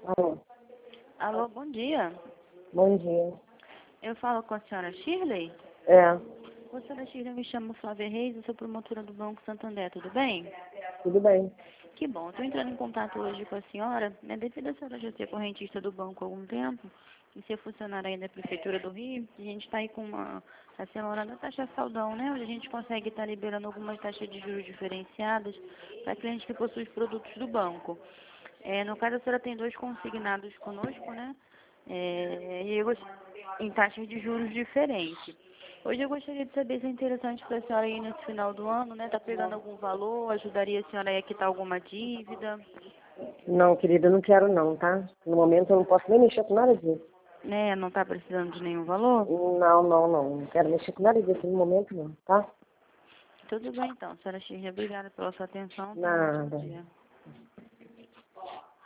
Alô, Alô, bom dia. bom dia. Eu falo com a senhora Shirley. É, A senhora Shirley, me chamo Flávia Reis, eu sou promotora do Banco Santander, tudo bem? tudo bem. Que bom, estou entrando em contato hoje com a senhora, né, devido a senhora já ser correntista do banco há algum tempo, e ser funcionária aí da Prefeitura do Rio, a gente está aí com a semana da taxa saldão, né, onde a gente consegue estar liberando algumas taxas de juros diferenciadas para clientes que possuem os produtos do banco. No caso, a senhora tem dois consignados conosco, né? Em taxas de juros diferentes. Hoje eu gostaria de saber se é interessante para a senhora aí nesse final do ano, né? Tá pegando algum valor, ajudaria a senhora aí a quitar alguma dívida, Não, querida, eu não quero não, tá? No momento eu não posso nem mexer com nada disso. né? Não tá precisando de nenhum valor? Não quero mexer com nada disso no momento não, tá? Tudo bem então, senhora Xirra, obrigada pela sua atenção, tenha um ótimo Nada. dia.